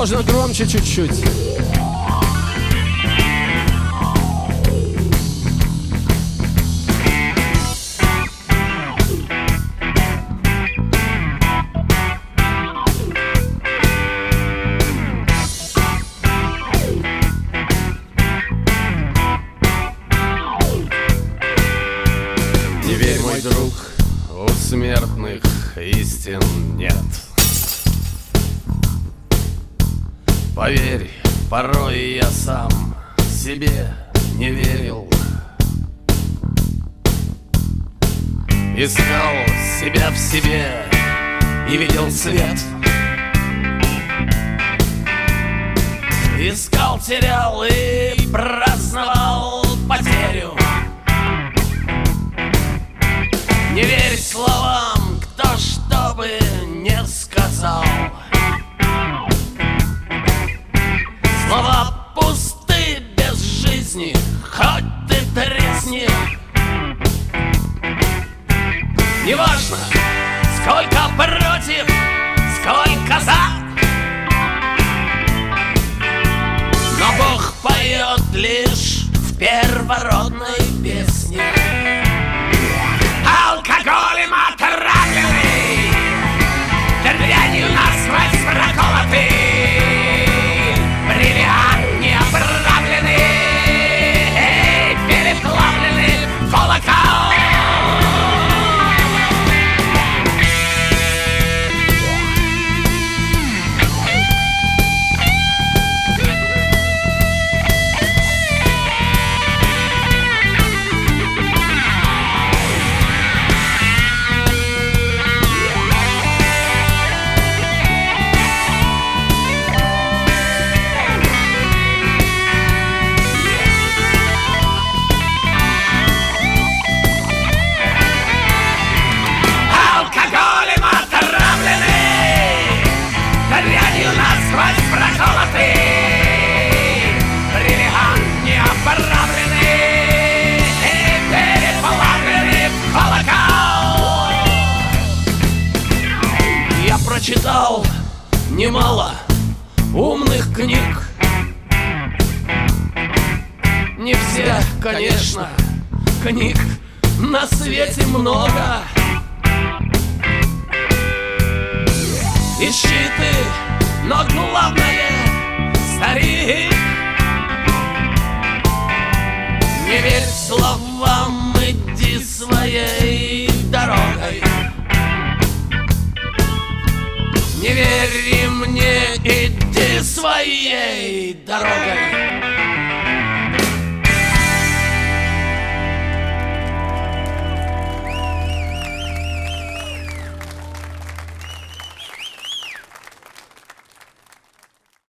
можно громче чуть-чуть? Не верь, мой друг, у смертных истин нет. Поверь, порой я сам себе не верил. Искал себя в себе и видел свет. Искал, терял и праздновал потерю. Не верь словам, кто что бы не сказал. Слова пусты, без жизни, хоть ты тресни. Неважно, сколько против, сколько за, но Бог поет лишь в первородной песне. Алкоголем отравленный, дрянью насквозь проколотый, бриллиант неоправленный, переплавленный колокол. Прочитал немало умных книг. Не все, конечно, книг на свете много. Ищи ты, но главное, старик, не верь словам, иди своей дорогой. Не верь мне, иди своей дорогой.